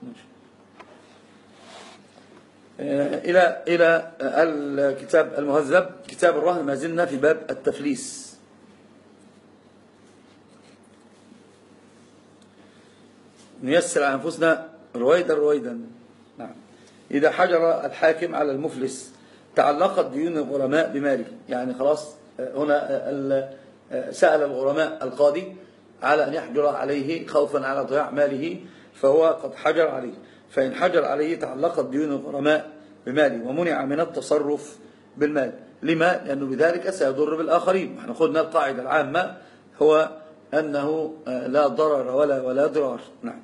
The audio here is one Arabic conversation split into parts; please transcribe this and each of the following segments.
إلى الكتاب المهذب كتاب الرهن، ما زلنا في باب التفليس. نيسر على أنفسنا رويدا. نعم. إذا حجر الحاكم على المفلس تعلقت ديون الغرماء بماله، يعني خلاص هنا سأل الغرماء القاضي على أن يحجر عليه خوفا على ضياع ماله، فهو قد حجر عليه، فإن حجر عليه تعلقت ديون الغرماء بماله ومنع من التصرف بالمال. لما؟ لأنه بذلك سيضر بالآخرين. احنا خدنا القاعدة العامة هو أنه لا ضرر ولا ضرار. نعم.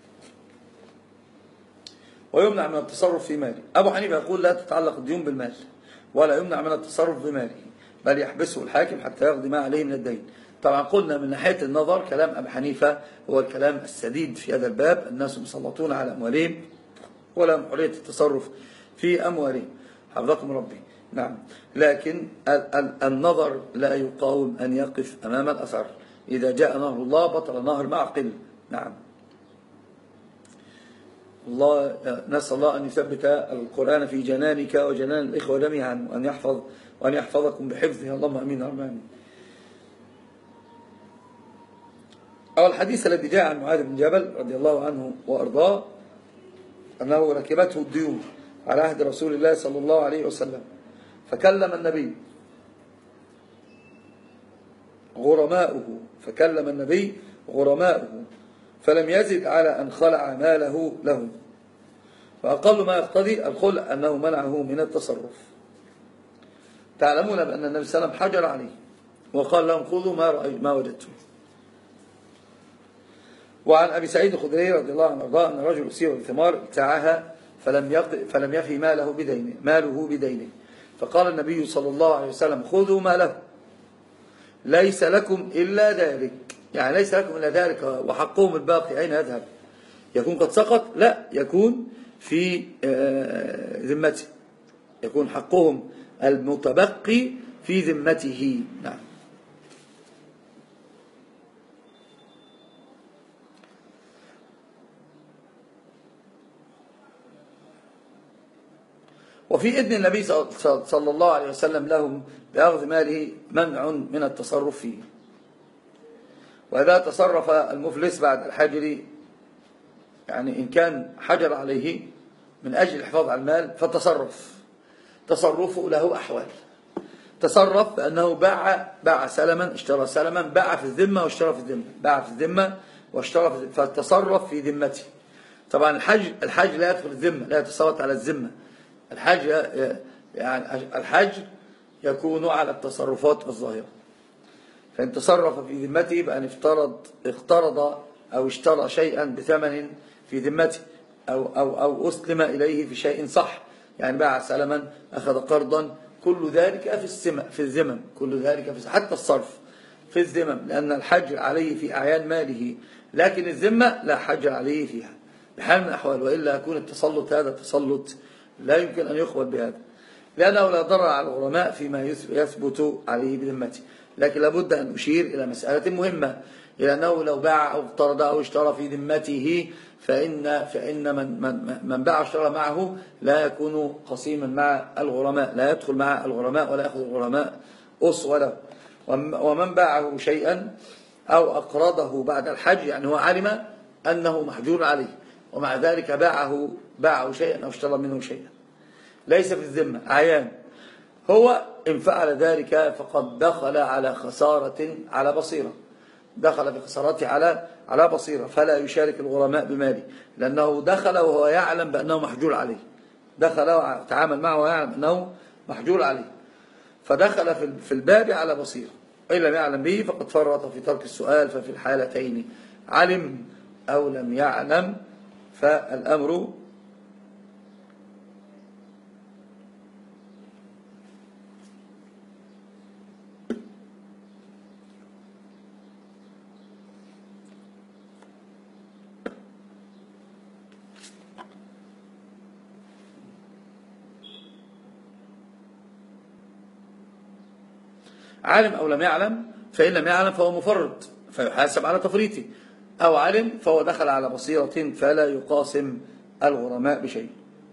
ويمنع من التصرف في ماله. أبو حنيفة يقول لا تتعلق الديون بالمال ولا يمنع من التصرف بماله، بل يحبسه الحاكم حتى يقضي ما عليه من الدين. طبعا قلنا من ناحية النظر كلام أبو حنيفة هو الكلام السديد في هذا الباب. الناس مسلطون على أموالهم ولا حرية التصرف في أموالهم، حفظكم ربي. نعم. لكن النظر لا يقاوم أن يقف أمام الأثر. إذا جاء نهر الله بطل نهر معقل. نعم. الله نسأل الله أن يثبت القرآن في جنانك وجنان الإخوة جميعا، وأن يحفظكم بحفظه. اللهم أمين يا رب العالمين. أو الحديث الذي جاء عن معاذ بن جبل رضي الله عنه وأرضاه أنه ركبته الديون على عهد رسول الله صلى الله عليه وسلم، فكلم النبي غرماؤه فلم يزد على أن خلع ماله لهم، فأقل ما يقتضي الخلع أنه منعه من التصرف. تعلمون بأن النبي صلى الله عليه وسلم حجر عليه وقال لهم خذوا ما وجدتم. وعن أبي سعيد الخدري رضي الله عنه وارضاه أن رجل أسير بثمار ابتاعها فلم يفي ماله بدينه، فقال النبي صلى الله عليه وسلم خذوا ماله، ليس لكم إلا ذلك، يعني ليس لكم إلا ذلك، وحقهم الباقي أين يذهب؟ يكون قد سقط؟ لا، يكون في ذمته، يكون حقهم المتبقي في ذمته. نعم. وفي إذن النبي صلى الله عليه وسلم لهم بأخذ ماله منع من التصرف فيه. وإذا تصرف المفلس بعد الحجر، يعني إن كان حجر عليه من أجل الحفاظ على المال تصرفه له أحوال. تصرف بأنه باع سلما، اشترى سلما، باع في الذمة واشترى في الذمة، باع في الذمة واشترى في الذمة، فتصرف في ذمته. طبعا الحج لا يدخل الذمة، لا يتسلط على الذمة. الحج يكون على التصرفات الظاهرة. فإن تصرف في ذمته بأن اقترض أو اشترى شيئا بثمن في ذمته أو أسلم إليه في شيء صح، يعني باع سلما، أخذ قرضا، كل ذلك في الذمم، كل ذلك حتى الصرف في الذمم، لأن الحج عليه في أعيان ماله، لكن الذمة لا حج عليه فيها بحال من الأحوال، وإلا يكون التسلط هذا تسلط لا يمكن أن يخبر بهذا، لأنه لا ضرر على الغرماء فيما يثبت عليه بذمته. لكن لابد أن أشير إلى مسألة مهمة، إلى أنه لو باع أو اقترض أو اشترى في ذمته فإن من باع واشترى معه لا يكون قسيما مع الغرماء، لا يدخل مع الغرماء ولا يأخذ الغرماء أصوة له. ومن باعه شيئا أو أقرضه بعد الحج، يعني هو علم أنه محجور عليه ومع ذلك باعه شيئا أو اشترى منه شيئا ليس في الذمة عيان، هو إن فعل ذلك فقد دخل على خسارة على بصيرة، دخل في خسارته على بصيرة، فلا يشارك الغرماء بماله، لأنه دخل وهو يعلم بأنه محجور عليه، دخل وتعامل معه ويعلم أنه محجور عليه، فدخل في الباب على بصيرة، وإن لم يعلم به فقد فرط في ترك السؤال. ففي الحالتين علم أو لم يعلم فالأمر علم أو لم يعلم، فإن لم يعلم فهو مفرط فيحاسب على تفريطه، أو علم فهو دخل على بصيرة فلا يقاسم الغرماء بشيء.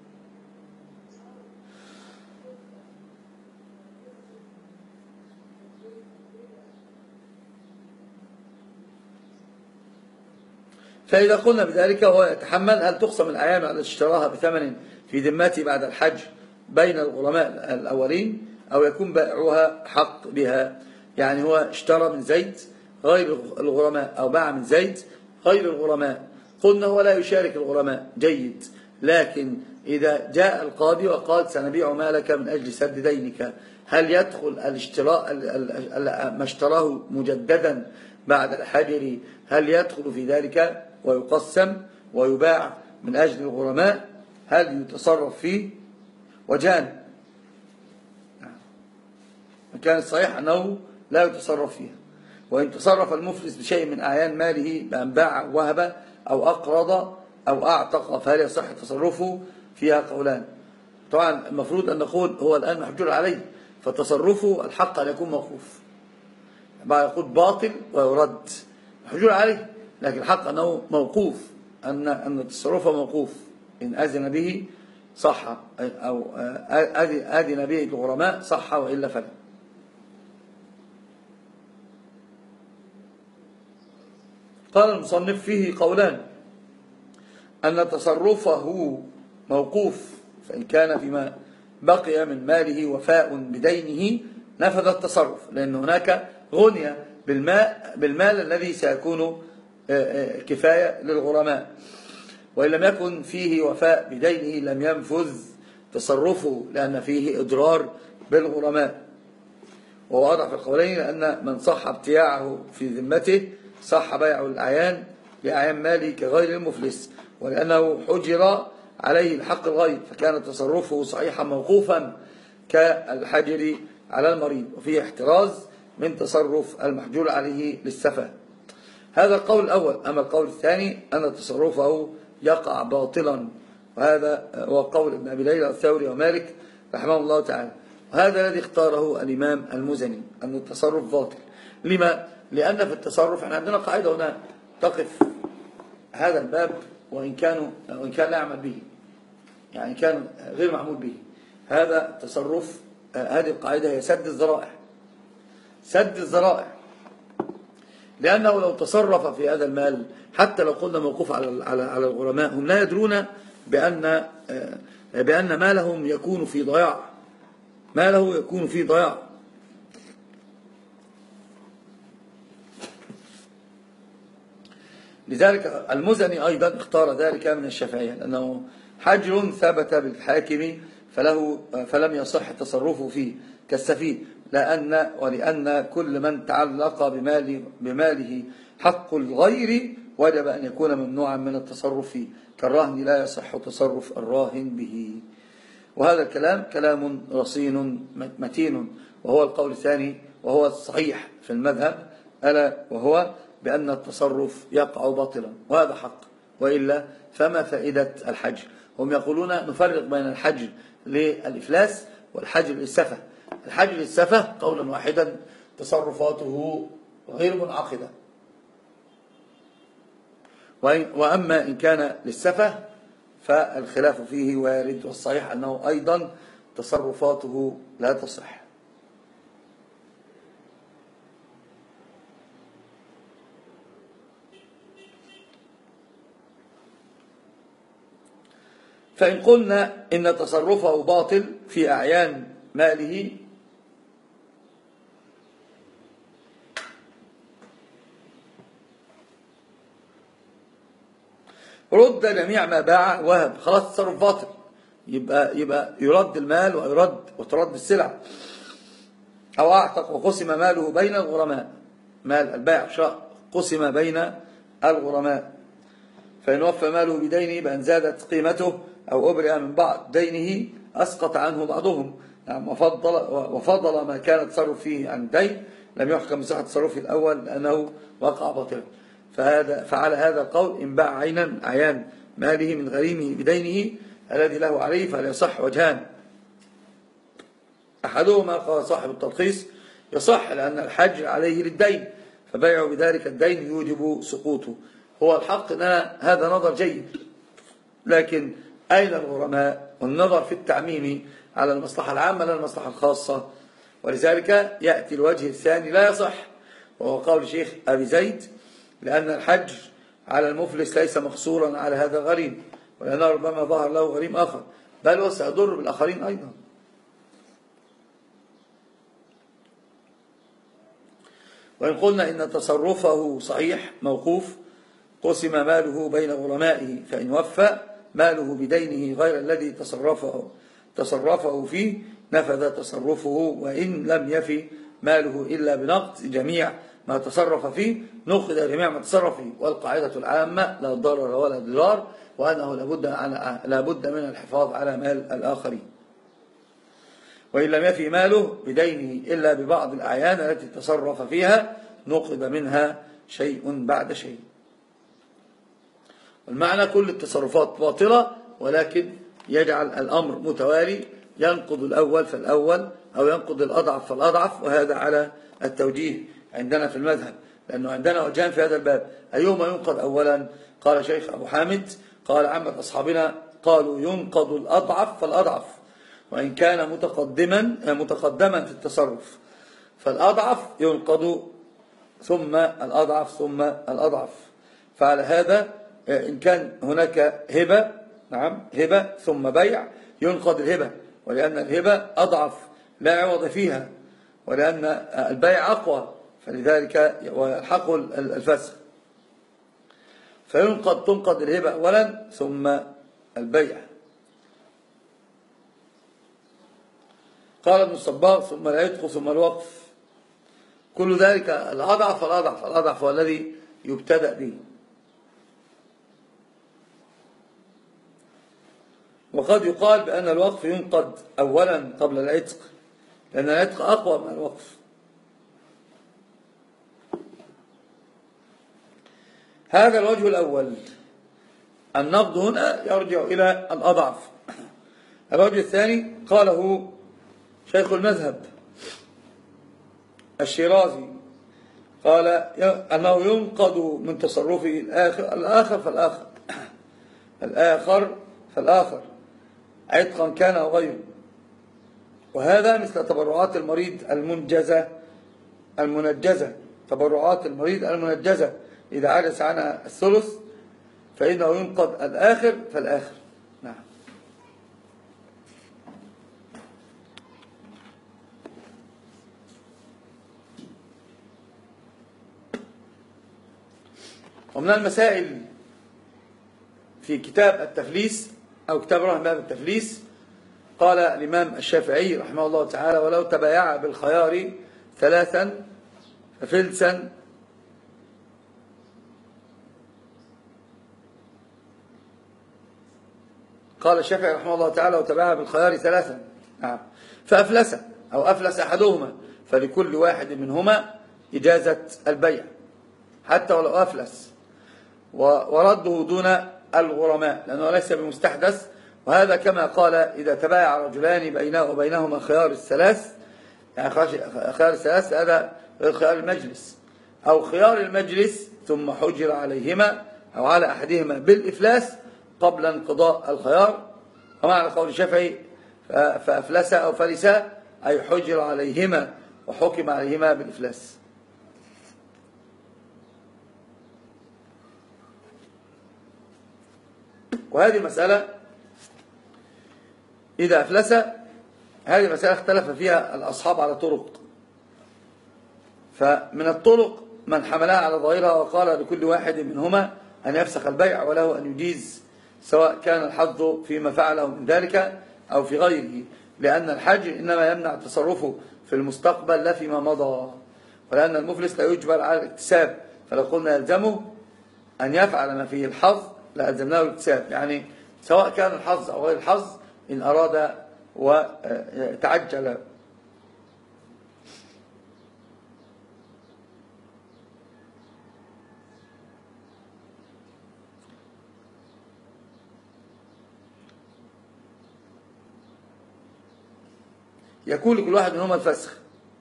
فإذا قلنا بذلك هو يتحمل هل تقسم الأعيان التي اشتراها بثمن في ذمته بعد الحج بين الغرماء الأولين، أو يكون بائعها حق بها؟ يعني هو اشترى من زيد غير الغرماء أو باع من زيد غير الغرماء، قلنا هو لا يشارك الغرماء، جيد. لكن إذا جاء القاضي وقال سنبيع مالك من أجل سد دينك، هل يدخل الاشتراء ما اشتراه مجددا بعد الحجر، هل يدخل في ذلك ويقسم ويباع من أجل الغرماء؟ هل يتصرف فيه؟ وجان كان الصحيح أنه لا يتصرف فيها. وإن تصرف المفلس بشيء من أعيان ماله بأن باع وهب أو أقرض أو أعتق، فهل يصح تصرفه؟ فيها قولان. طبعا المفروض أن نقول هو الآن محجور عليه، فتصرفه الحق أن يكون موقوف، بعد يقول باطل ويرد محجور عليه، لكن الحق أنه موقوف، أن تصرفه موقوف، إن أذن به صح، أو أذن به الغرماء صح، وإلا فلا. قال المصنف فيه قولان: أن تصرفه موقوف، فإن كان فيما بقي من ماله وفاء بدينه نفذ التصرف، لأن هناك غنية بالمال الذي سيكون كفاية للغرماء، وإن لم يكن فيه وفاء بدينه لم ينفذ تصرفه، لأن فيه إضرار بالغرماء. وهو واضح في القولين، لأن من صح ابتياعه في ذمته صح بيع الأعيان لأعيان ماله كغير المفلس، ولأنه حجر عليه الحق الغيب، فكان تصرفه صحيحا موقوفا كالحجر على المريض، وفيه احتراز من تصرف المحجور عليه للسفة. هذا القول الأول. أما القول الثاني أن تصرفه يقع باطلا، وهذا هو قول ابن أبي ليلى الثوري ومالك رحمه الله تعالى، وهذا الذي اختاره الإمام المزني، أن التصرف باطل. لما؟ لأن في التصرف احنا عندنا قاعدة هنا تقف هذا الباب، وإن كان لا يعمل به، يعني كان غير معمول به، هذا التصرف، هذه القاعدة هي سد الذرائع. سد الذرائع، لأنه لو تصرف في هذا المال حتى لو قلنا موقوف على الغرماء، هم لا يدرون بأن مالهم يكون في ضياع، ماله يكون في ضياع. لذلك المزني أيضا اختار ذلك من الشافعية، لأنه حجر ثبت بالحاكم فلم يصح تصرفه فيه كالسفيه، ولأن كل من تعلق بماله حق الغير وجب أن يكون ممنوعا من التصرف فيه، كالرهن لا يصح تصرف الراهن به. وهذا الكلام كلام رصين متين، وهو القول الثاني وهو الصحيح في المذهب، ألا وهو بأن التصرف يقع باطلا، وهذا حق، وإلا فما فائدة الحجر؟ هم يقولون نفرق بين الحجر للإفلاس والحجر للسفة. الحجر للسفة قولا واحدا تصرفاته غير منعقدة، وأما إن كان للسفة فالخلاف فيه وارد، والصحيح أنه أيضا تصرفاته لا تصح. فإن قلنا إن تصرفه باطل في أعيان ماله رد جميع ما باع وهب، خلاص تصرف باطل، يبقى يرد المال وترد السلع. أو أعتق وقسم ماله بين الغرماء، مال البائع شاء قسم بين الغرماء، فإن وفى ماله بدينه بأن زادت قيمته أو أبرئ من بعض دينه أسقط عنه بعضهم، يعني وفضل ما كان تصرف فيه عن دين لم يحكم بصحة تصرفه الأول لأنه وقع باطلا. فعلى هذا القول إن باع عينا عيان ماله من غريمه بدينه الذي له عليه فلا يصح وجهان. أحدهما قال صاحب التلخيص يصح لأن الحج عليه للدين، فبيعه بذلك الدين يوجب سقوطه. هو الحق أن هذا نظر جيد، لكن أين الغرماء؟ والنظر في التعميم على المصلحة العامة لا المصلحة الخاصة. ولذلك يأتي الوجه الثاني لا يصح، وهو قول شيخ أبي زيد، لأن الحج على المفلس ليس مقصورا على هذا الغريم، ولأنه ربما ظهر له غريم آخر، بل وسيضر بالآخرين أيضا. وإن قلنا إن تصرفه صحيح موقوف، قسم ماله بين غرمائه، فإن وفى ماله بدينه غير الذي تصرفه فيه نفذ تصرفه، وإن لم يفي ماله إلا بنقد جميع ما تصرف فيه نقد جميع ما تصرف فيه. والقاعدة العامة لا ضرر ولا ضرار، وأنه لابد من الحفاظ على مال الآخرين. وإن لم يفي ماله بدينه إلا ببعض الأعيان التي تصرف فيها نقد منها شيء بعد شيء. والمعنى كل التصرفات باطلة، ولكن يجعل الأمر متوالي، ينقض الأول فالأول أو ينقض الأضعف فالأضعف، وهذا على التوجيه عندنا في المذهب، لأنه عندنا وجهان في هذا الباب. أيهما ينقض أولا؟ قال شيخ أبو حامد قال عامة أصحابنا قالوا ينقض الأضعف فالأضعف، وإن كان متقدما في التصرف، فالأضعف ينقض ثم الأضعف ثم الأضعف. فعلى هذا إن كان هناك هبة، نعم هبة ثم بيع، ينقض الهبة، ولأن الهبة أضعف لا عوض فيها، ولأن البيع أقوى، فلذلك ويلحق الفسخ، تنقض الهبة أولا ثم البيع. قال ابن الصباغ ثم العتق ثم الوقف، كل ذلك الأضعف فالأضعف، الأضعف هو الذي يبتدأ به. وقد يقال بأن الوقف ينقض أولا قبل العتق، لأن العتق أقوى من الوقف. هذا الوجه الأول، النقض هنا يرجع إلى الأضعف. الوجه الثاني قاله شيخ المذهب الشيرازي، قال أنه ينقض من تصرفه الآخر فالآخر عتقا كان أو غيره. وهذا مثل تبرعات المريض المنجزة، تبرعات المريض المنجزة إذا عجز عنها الثلث فإنه ينقض الآخر فالآخر. نعم. ومن المسائل في كتاب التفليس أو كتاب رحمة باب التفليس، قال الإمام الشافعي رحمه الله تعالى: ولو تبايع بالخيار ثلاثا ففلسا قال الشافعي رحمه الله تعالى: وتبايع بالخيار ثلاثا فأفلس أو أفلس أحدهما فلكل واحد منهما إجازة البيع حتى ولو أفلس، ورده دون الغرماء لأنه ليس بمستحدث. وهذا كما قال: إذا تبايع رجلان بينه وبينهما خيار الثلاث، يعني خيار الثلاث هذا خيار المجلس أو خيار المجلس، ثم حجر عليهما أو على أحدهما بالإفلاس قبل انقضاء الخيار. ومعنى قول الشافعي فأفلس أو فلسا أي حجر عليهما وحكم عليهما بالإفلاس. وهذه المسألة إذا أفلس، هذه المسألة اختلف فيها الأصحاب على طرق، فمن الطرق من حملها على ظاهرها وقال لكل واحد منهما أن يفسخ البيع وله أن يجيز، سواء كان الحظ فيما فعله من ذلك أو في غيره، لأن الحج إنما يمنع تصرفه في المستقبل لا فيما مضى، ولأن المفلس لا يجبر على الاكتساب، فلو قلنا يلزمه أن يفعل ما فيه الحظ لألزمناه الاكتساب، يعني سواء كان الحظ أو غير الحظ إن أراد وتعجل. يكون لكل واحد منهما الفسخ،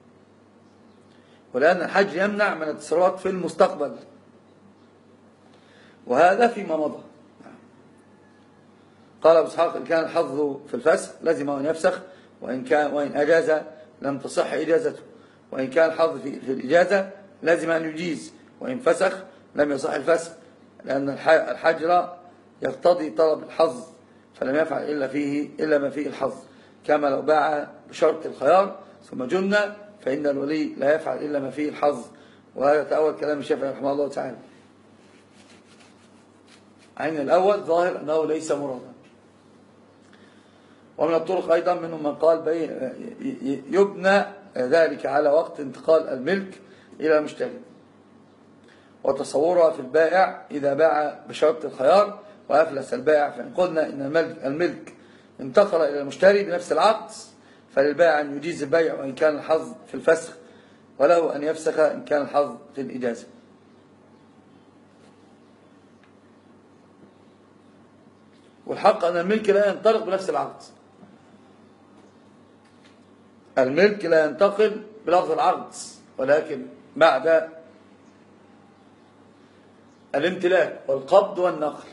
ولأن الحج يمنع من التصرفات في المستقبل، وهذا فيما مضى. قال أبو إسحاق إن كان الحظ في الفسخ لزم أن يفسخ، وإن أجاز لم تصح إجازته، وإن كان الحظ في الإجازة لازم أن يجيز، وإن فسخ لم يصح الفسخ، لأن الحجر يقتضي طلب الحظ، فلم يفعل إلا ما فيه الحظ، كما لو باع بشرط الخيار ثم جن، فإن الولي لا يفعل إلا ما فيه الحظ. وهذا تأول كلام الشافعي رحمه الله تعالى. عين الأول ظاهر أنه ليس مرادا. ومن الطرق أيضا منهم من قال يبنى ذلك على وقت انتقال الملك إلى المشتري، وتصورها في البائع إذا باع بشرط الخيار وأفلس البائع، فإن قلنا إن الملك انتقل إلى المشتري بنفس العقد، فللبائع أن يجيز البيع وإن كان الحظ في الفسخ، وله أن يفسخ إن كان الحظ في الإجازة. والحق أن الملك لا ينطلق بنفس العقد، الملك لا ينتقل بلفظ العقد، ولكن بعد الامتلاك والقبض والنقل.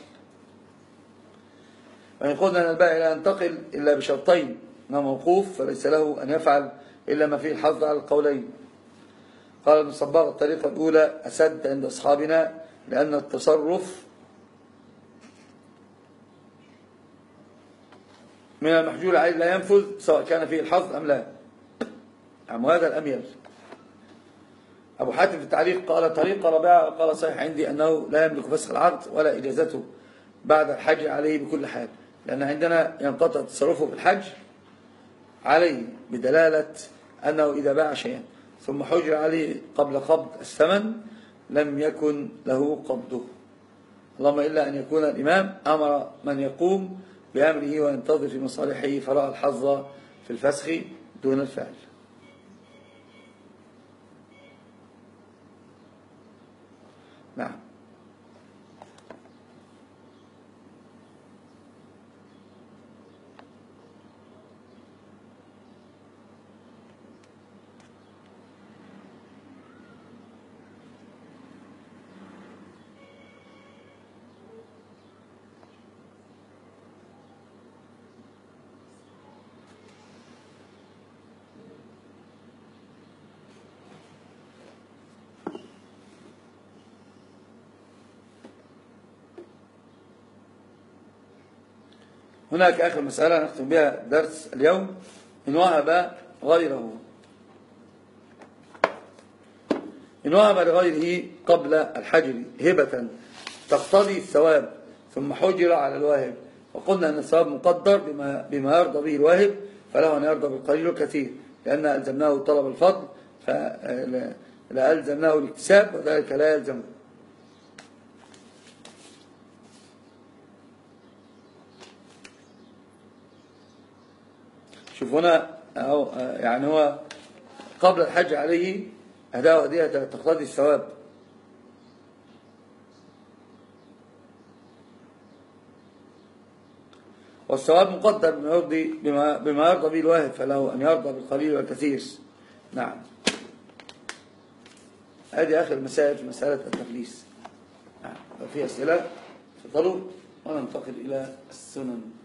وإن قلنا أن البائع لا ينتقل إلا بشرطين، أنه موقوف فليس له أن يفعل إلا ما فيه الحظ على القولين. قال ابن صباغ الطريقة الأولى أسد عند أصحابنا، لأن التصرف من المحجول عليه لا ينفذ سواء كان فيه الحظ أم لا، وهذا الأميل. أبو حاتم في التعليق قال طريقة رابعة، قال صحيح عندي أنه لا يملك فسخ العقد ولا إجازته بعد الحج عليه بكل حال، لأن عندنا ينقطع تصرفه في الحج عليه بدلالة أنه إذا باع شيئا ثم حجر عليه قبل قبض الثمن لم يكن له قبضه، اللهم إلا أن يكون الإمام أمر من يقوم بأمره وينتظر في مصالحه فرأى الحظ في الفسخ دون الفعل. نعم. هناك آخر مسألة نختم بها درس اليوم. إن وهب لغيره قبل الحجر هبة تقتضي الثواب ثم حجر على الواهب، وقلنا أن الثواب مقدر بما يرضى به الواهب، فله أن يرضى بالقليل والكثير، لأن ألزمناه طلب الفضل فلا ألزمناه الاكتساب، وذلك لا يلزمه. شوف هنا يعني هو قبل الحج عليه أداء هدية تقتضي الثواب، والثواب مقدر بما يرضى به الواهب، فله أن يرضى بالقليل والكثير. نعم. هذه آخر مسائل في مسألة التفليس. نعم. لو في أسئلة تفضلوا وننتقل إلى السنن.